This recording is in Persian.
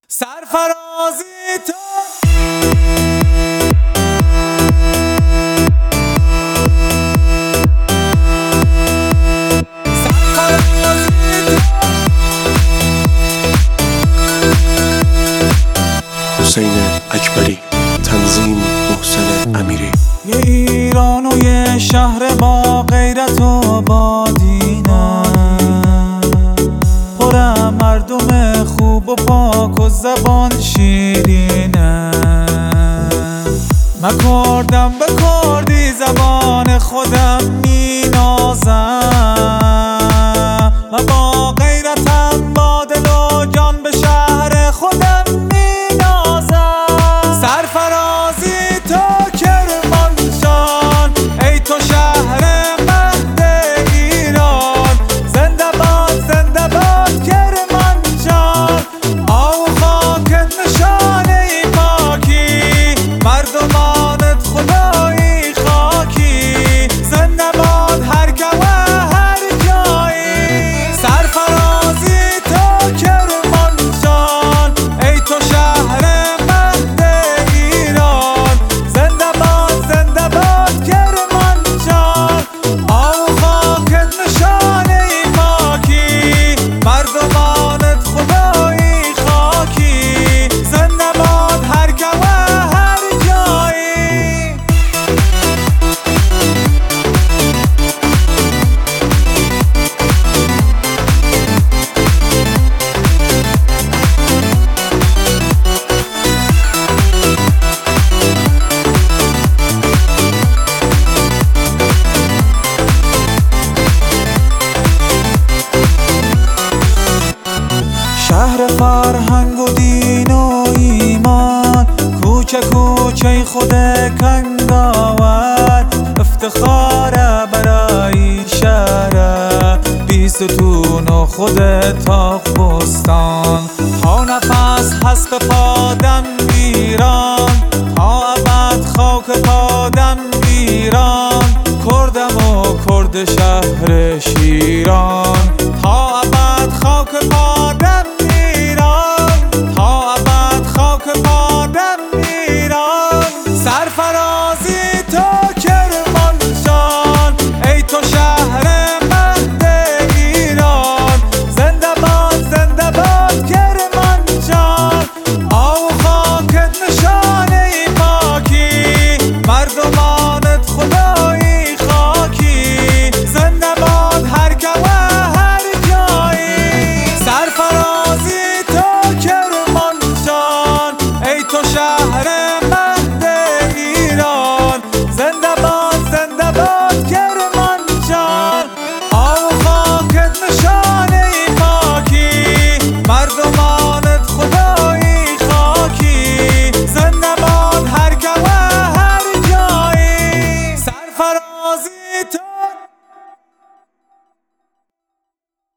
سرفرازی تو حسین اکبری، تنظیم محسن امیری. یه ایران و یه شهر با غیرت و با دینه، پرم مردم خوب و پاک و زبان شیرینه. من کردم به کردی زبان خودم می نازم، من با غیرتم با دل و جان به شهر خودم می نازم. سرفرازی تو کرمانشاه، ای تو شهر مهد ایران. زنده باد زنده باد کرمانشاه، آو خاکت نشانه پاکی، مردمانت خدایی خاکی. زنده باد هر گوه هر جایی. سرفرازی تو کرمانشاه، ای تو شهر مهد ایران. زنده باد کرمانشاه، آو خاکت نشانه پاکی، مردمانت خدایی خاکی. زنده باد هر گوه هر جایی. شهر فرهنگ و دین و ایمان، کوچه کوچه خود کنگاور. افتخار برای شهر بی ستون و خود تاق بستان. تا نفس هست پادم ایران، تا ابد خاک پادم ایران. کردم و کرد شهر شیران.